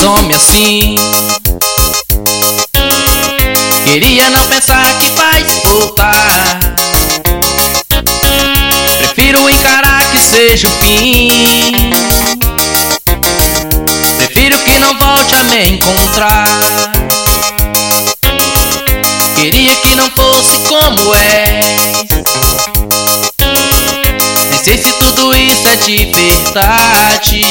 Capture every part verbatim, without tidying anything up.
some assim. Queria não pensar que vai voltar. Prefiro encarar que seja o fim. Prefiro que não volte a me encontrar. Queria que não fosse como és. Nem sei se tudo isso é de verdade.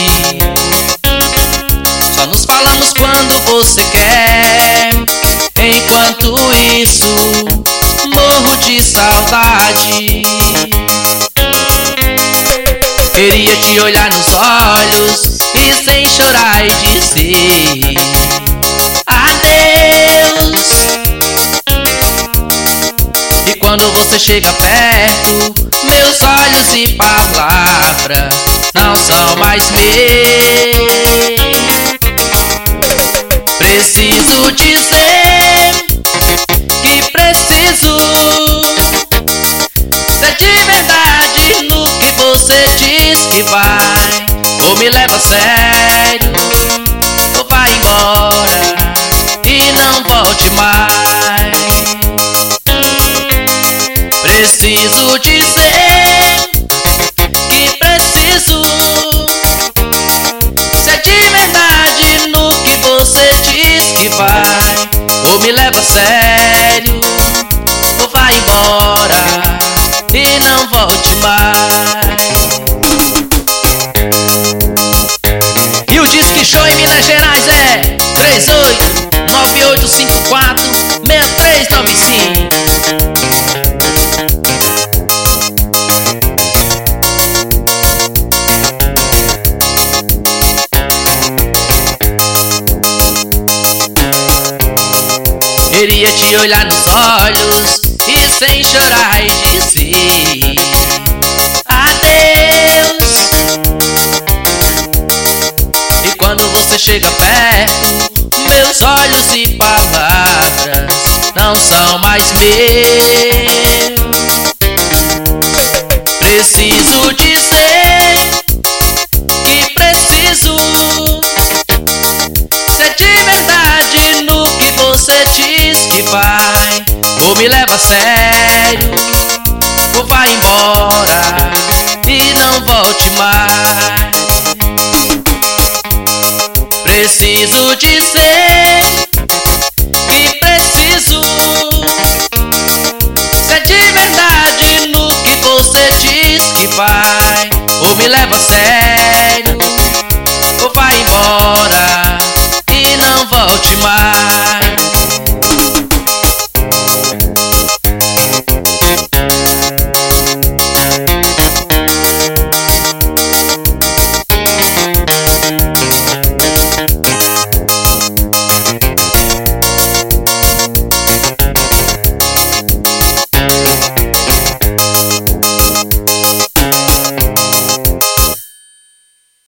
Só nos falamos quando você quer. Enquanto isso, morro de saudade. Queria te olhar nos olhos e sem chorar e dizer adeus. E quando você chega perto, meus olhos e palavras não são mais meus. Preciso dizer que preciso. Se é de verdade no que você diz que vai, ou me leva a sério, ou vai embora e não volte mais. Preciso dizer que preciso. Se é de verdade no que você diz que vai, ou me leva a sério, ou vai embora e não volte mais. E o Disque Show em Minas Gerais é três oito nove oito cinco quatro seis três nove cinco. Queria te olhar nos olhos e sem chorar e dizer adeus. E quando você chega perto, meus olhos e palavras não são mais meus. Preciso dizer que preciso. Se é de verdade no que você diz que vai, ou me leva a sério, ou vai embora e não volte mais. Preciso dizer que preciso. Se é de verdade no que você diz que vai, ou me leva a sério,